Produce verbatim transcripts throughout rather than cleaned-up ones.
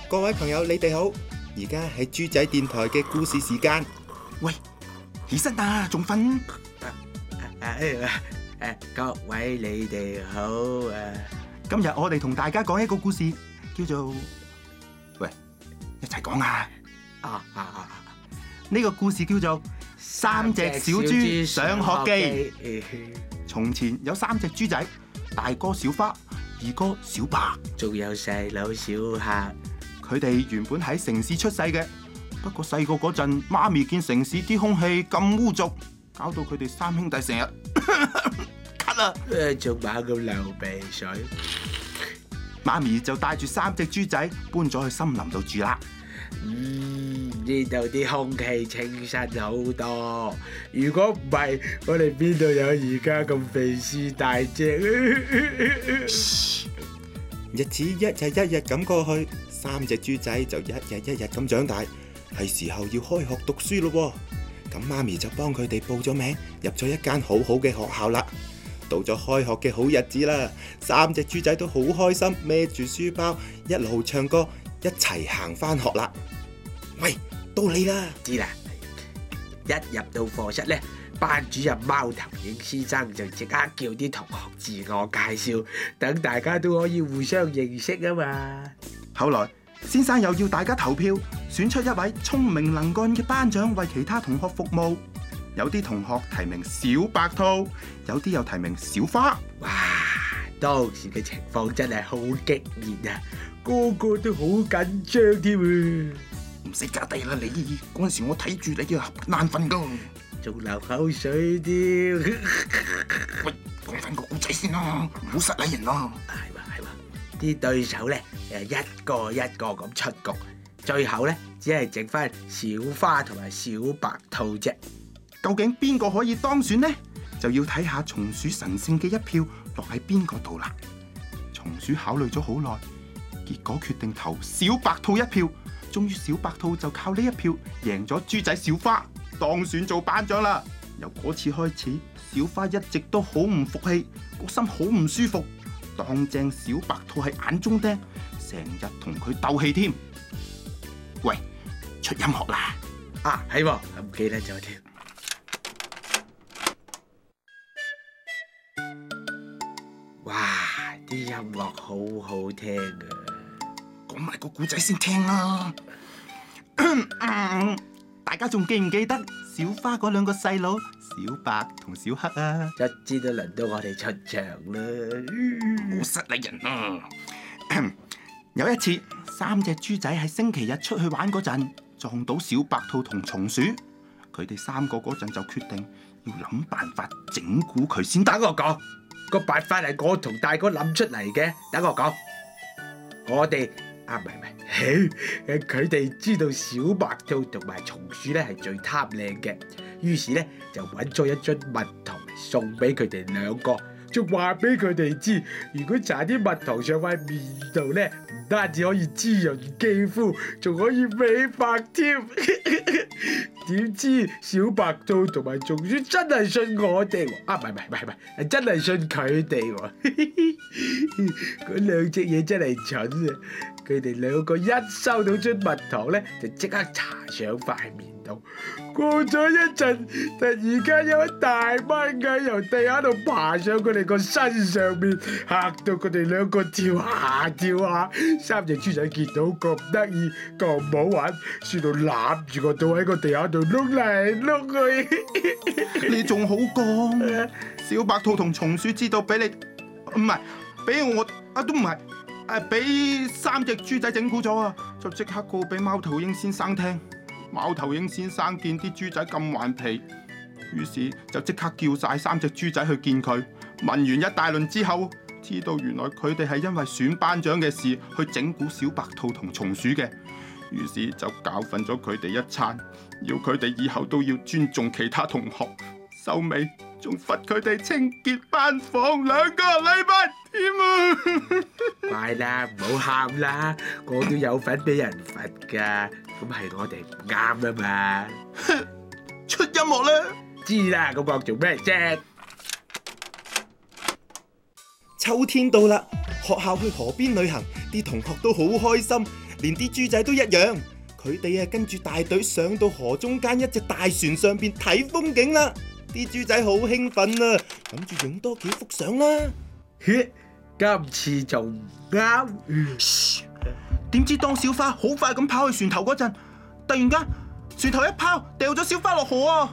各位朋友，你哋好！而家係豬仔電台嘅故事時間。 喂，起身啊，仲瞓？ 誒誒，各位你哋好誒！ 今日我哋同大家講一個故事，叫做喂，一齊講啊！ 啊啊啊！ 呢個故事叫做《三隻小豬上學記》。從前有三隻豬仔，大哥小花，二哥小白， 仲有細佬小黑。 佢哋原本喺城市出世嘅，不過細個嗰陣，媽咪見城市啲空氣咁污濁，搞到佢哋三兄弟成日咳啊， 仲猛咁流鼻水。 媽咪就帶住三隻豬仔搬咗去森林度住啦。 嗯，呢度啲空氣清新好多。如果唔係，我哋邊度有而家咁肥屍大隻？ 日子一日一日咁過去，三隻豬仔就一日一日咁長大，係時候要開學讀書咯。咁媽咪就幫佢哋報咗名，入咗一間好好嘅學校啦。到咗開學嘅好日子啦，三隻豬仔都好開心，孭住書包，一路唱歌，一齊行返學啦。喂，到你啦！ 知啦，一入到課室咧，班主任貓頭鷹先生就即刻叫啲同學自我介紹，等大家都可以互相認識啊嘛。 後來先生又要大家投票，選出一位聰明能幹嘅班長為其他同學服務。有啲同學提名小白兔，有啲又提名小花。 哇！當時嘅情況真係好激烈啊，個個都好緊張添啊！ 唔使假地啦你，嗰陣時我睇住你啊，難瞓噶， 仲流口水添。 喂，講翻個故仔先啦，唔好失禮人咯。 係嘛係嘛，啲對手咧誒一個一個咁出局，最後咧只係剩翻小花同埋小白兔啫。 究竟邊個可以當選呢？就要睇下松鼠神聖嘅一票落喺邊個度啦。松鼠考慮咗好耐，結果決定投小白兔一票。終於小白兔就靠呢一票贏咗豬仔小花，當選做班長啦。由嗰次開始，小花一直都好唔服氣，個心好唔舒服，當正小白兔係眼中釘，成日同佢鬥氣添。喂，出音樂啦！ 啊，係喎，唔記得咗添。哇，啲音樂好好聽啊！ 講埋個故仔先聽啦。大家仲記唔記得小花嗰兩個細佬小白同小黑啊？ 一知都輪到我哋出場啦！ 冇失禮人啊！有一次，三隻豬仔喺星期日出去玩嗰陣，撞到小白兔同松鼠。佢哋三個嗰陣就決定要諗辦法整蠱佢先得。 等我講，個辦法係我同大哥諗出嚟嘅。等我講，我哋。啊，唔係唔係，誒佢哋知道小白兔同埋松鼠咧係最貪靚嘅，於是咧就揾咗一樽蜜糖送俾佢哋兩個，仲話俾佢哋知，如果搽啲蜜糖上塊面度咧，唔單止可以滋潤肌膚，仲可以美白添。點知小白兔同埋松鼠真係信我哋喎，啊唔係唔係唔係唔係，真係信佢哋喎。嗰兩隻嘢真係蠢啊！佢哋兩個一收到樽蜜糖咧，就即刻搽上塊面度。過咗一陣，突然間有一大班蟻由地下度爬上佢哋個身上面，嚇到佢哋兩個跳下跳下。三隻豬仔見到咁得意咁好玩，輸到攬住個肚喺個地下度碌嚟碌去。 你仲好講？小白兔同松鼠知道俾你，唔係俾我啊，都唔係。誒，俾三隻豬仔整蠱咗啊！就即刻告俾貓頭鷹先生聽。貓頭鷹先生見啲豬仔咁頑皮，於是就即刻叫晒三隻豬仔去見佢。問完一大輪之後，知道原來佢哋係因為選班長嘅事去整蠱小白兔同松鼠嘅，於是就教訓咗佢哋一餐，要佢哋以後都要尊重其他同學。收尾仲罰佢哋清潔班房兩個禮拜添啊！ 快啦，唔好喊啦，我都有份俾人罰噶，咁係我哋唔啱啊嘛。 出音樂啦！ 知啦，咁我做咩啫？ 秋天到啦，學校去河邊旅行，啲同學都好開心。 連啲豬仔都一樣。佢哋啊跟住大隊上到河中間一隻大船上邊睇風景啦。啲豬仔好興奮啊，諗住影多幾幅相啦。 今次仲唔啱？ 點知當小花好快咁跑去船頭嗰陣，突然間船頭一拋，掉咗小花落河啊！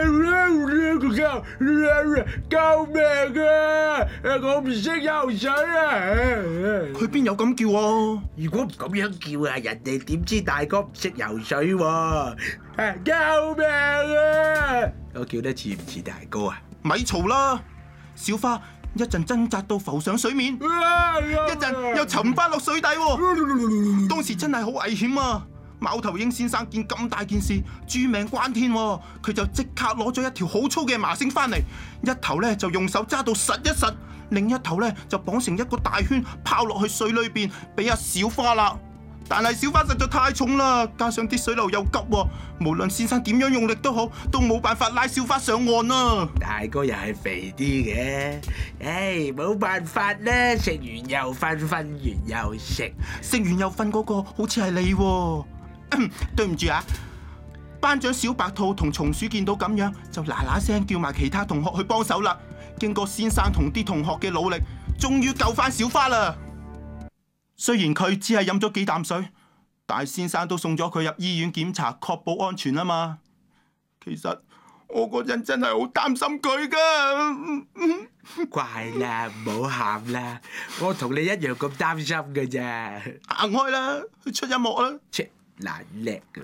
救命啊！我唔識游水啊！ 佢邊有咁叫啊？ 如果唔咁樣叫啊，人哋點知大哥唔識游水喎？救命啊！我叫得似唔似大哥啊？ 咪嘈啦！小花一陣掙扎到浮上水面，一陣又沉翻落水底喎。當時真係好危險啊！貓頭鷹先生見咁大件事，豬命關天喎，佢就即刻攞咗一條好粗嘅麻繩翻嚟，一頭咧就用手揸到實一實，另一頭咧就綁成一個大圈拋落去水裏邊俾阿小花啦。但係小花實在太重啦，加上啲水流又急喎，無論先生點樣用力都好，都冇辦法拉小花上岸啊！ 大哥又係肥啲嘅，唉，冇辦法啦，食完又瞓，瞓完又食， 食完又瞓嗰個好似係你喎。對唔住啊，班長小白兔同松鼠見到咁樣，就嗱嗱聲叫埋其他同學去幫手啦。經過先生同啲同學嘅努力，終於救翻小花啦。雖然佢只係飲咗幾啖水，但係先生都送咗佢入醫院檢查，確保安全啊嘛。其實我嗰陣真係好擔心佢噶。 乖啦，唔好喊啦，我同你一樣咁擔心噶咋。 行開啦，去出音樂啦。 切，難叻噶。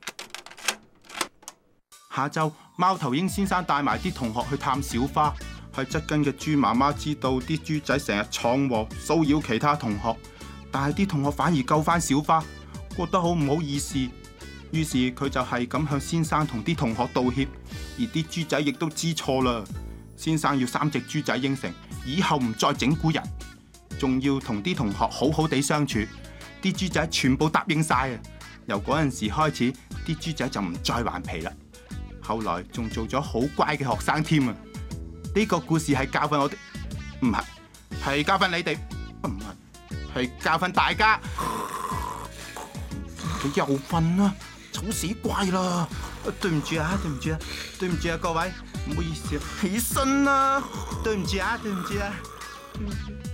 下晝，貓頭鷹先生帶埋啲同學去探小花。喺側根嘅豬媽媽知道啲豬仔成日闖禍，騷擾其他同學，但係啲同學反而救翻小花，覺得好唔好意思。於是佢就係咁向先生同啲同學道歉，而啲豬仔亦都知錯啦。先生要三隻豬仔應承，以後唔再整蠱人，仲要同啲同學好好地相處。啲豬仔全部答應晒啊！由嗰陣時開始，啲豬仔就唔再頑皮啦。後來仲做咗好乖嘅學生添啊！呢個故事係教訓我哋，唔係，係教訓你哋，唔係，係教訓大家。佢又瞓啦，吵死怪啦！對唔住啊，對唔住啊，對唔住啊，各位，唔好意思啊，起身啦！對唔住啊，對唔住啊。